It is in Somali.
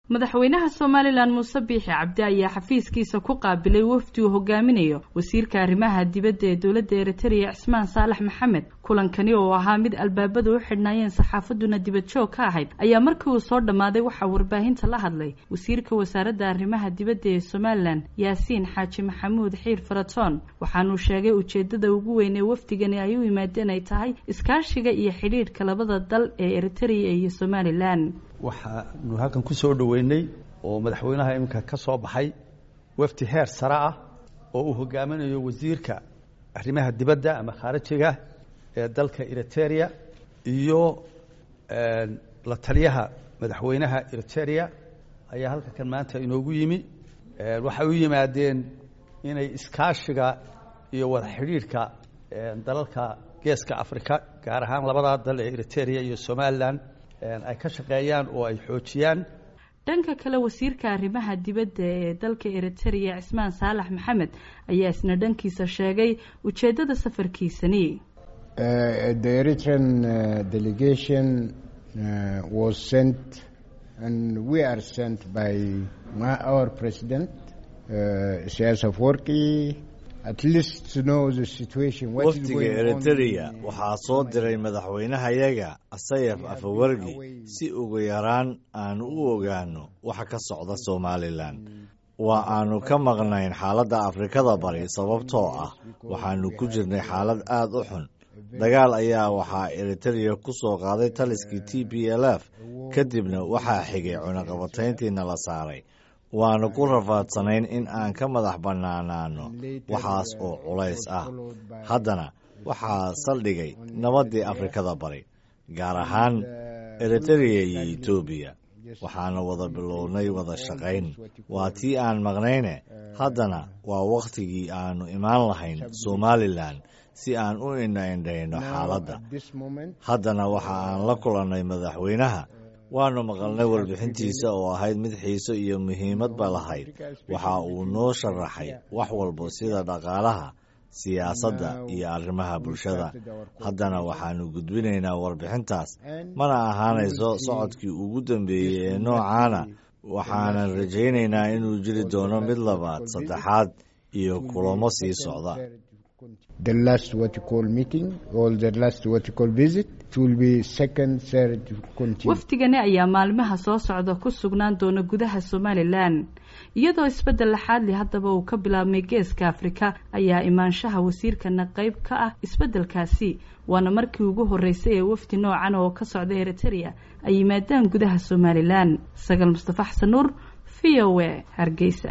madaxweynaha Soomaaliland Muuse Biixi Cabdi ayaa xafiiskiisa ku qaabilay wafdi uu hogaaminayo wasiirka arrimaha dibadda ee dawladda Eritrea Cismaan Saalax Maxamed kulankani oo ahaa mid albaabada u xidhnaayeen saxaafaduna dibad joog ka ahayd ayaa markii uu soo dhamaaday waxa warbaahinta la hadlay wasiirka wasaaradda arrimaha dibadda ee Soomaaliland Yaasiin Xaaji Maxamuud Xiir Faratoon waxaanu sheegay ujeedada ugu weyn ee wafdigani ay u yimaadeen ay tahay iskaashiga iyo xiriirka labada dal ee Eritrea iyo Soomaaliland waxaanu halkan ku soo dhaweynay oo madaxweynaha iminka ka soo baxay wafdi heer sare ah oo uu hogaaminayo wasiirka arrimaha dibadda ama khaarijiga ee dalka Eritrea iyo la taliyaha madaxweynaha Eritrea ayaa halkan maanta inoogu yimi waxa uu yimaadeen inay iskaashiga iyo wada xiriirka dalalka geeska Afrika gaar ahaan labada dal ee Eritrea iyo Soomaaliland ay ka shaqeeyaan oo ay xoojiyaan dhanka kale wasiirka arrimaha dibadda ee dalka Eritrea Cismaan Saalax Maxamed ayaa isna dhankiisa sheegay ujeedada safarkiisani the Eritrean delegation was sent and we are sent by our president Isaias Afwerki at least to know the situation what is going on. Eritrea waxaa soo diray madaxweynahayaga Isaias Afwerki si ugu yaraan aan u ogaano waxa ka socda Soomaaliland waa aanu ka maqnayn xaaladda Afrikada bari sababtoo ah waxaanu ku jirnay xaalad aad u xun dagaal ayaa waxaa Eritrea ku soo qaaday taliskii TPLF kadibna waxaa xigay cunaqabatayntiina la saaray waanu ku rafaadsanayn in aan ka madax bannaanaano waxaas oo culays ah haddana waxaa saldhigay nabaddii Afrikada bari gaar ahaan Eritrea iyo Ethiopia waxaana wada bilownay wada shaqayn waa tii aan maqnayne haddana waa waqtigii aanu imaan lahayn Somaliland si aan u indhaindhayno xaaladda haddana waxa aan la kulannay madaxweynaha waanu maqalnay warbixintiisa oo ahayd mid xiiso iyo muhiimad ba lahayd waxa uu noo sharaxay wax walba sida dhaqaalaha siyaasadda iyo arrimaha bulshada haddana waxaanu gudbinaynaa warbixintaas mana ahaanayso socodkii ugu dambeeyay ee noocaana waxaanan rajaynaynaa inuu jiri doono mid labaad saddexaad iyo kulamo sii socda the last what you call meeting or the last what you call visit it will be second third continue waftigani ayaa maalmaha soo socda ku sugnaan doona gudaha Somaliland iyadoo isbedel laxaad leh haddaba uu ka bilaabmay geeska Afrika ayaa imaanshaha wasiirkana qayb ka ah isbedelkaasi waana markii ugu horeysay ee wafdi noocan oo ka socda Eritrea ay yimaadaan gudaha Somaliland Sagal Mustafa Xasan Nuur VOA Hargeysa